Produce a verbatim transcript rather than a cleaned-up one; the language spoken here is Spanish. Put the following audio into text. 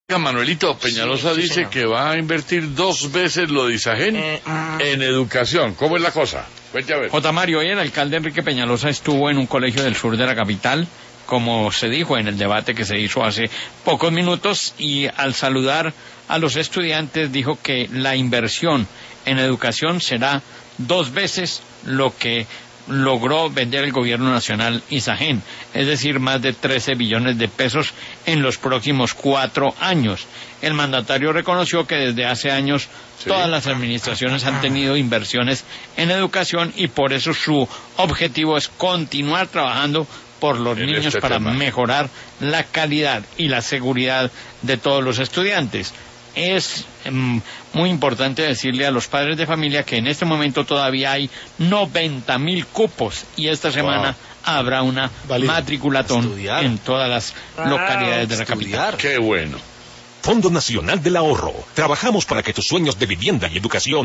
Manuelito, Peñalosa sí, sí, dice señor. que va a invertir dos veces lo de Isagen Eh, mm. en educación. ¿Cómo es la cosa? Cuente a ver. J. Mario, hoy el alcalde Enrique Peñalosa estuvo en un colegio del sur de la capital, como se dijo en el debate que se hizo hace pocos minutos, y al saludar a los estudiantes dijo que la inversión en educación será dos veces lo que logró vender el gobierno nacional Isagen, es decir, más de trece billones de pesos en los próximos cuatro años. El mandatario reconoció que desde hace años Sí. todas las administraciones han tenido inversiones en educación y por eso su objetivo es continuar trabajando por los En niños este para tema. mejorar la calidad y la seguridad de todos los estudiantes. Es mm, muy importante decirle a los padres de familia que en este momento todavía hay noventa mil cupos y esta semana habrá una Válido. matriculatón Estudiar. en todas las localidades de la capital. Estudiar. Qué bueno. Fondo Nacional del Ahorro. Trabajamos para que tus sueños de vivienda y educación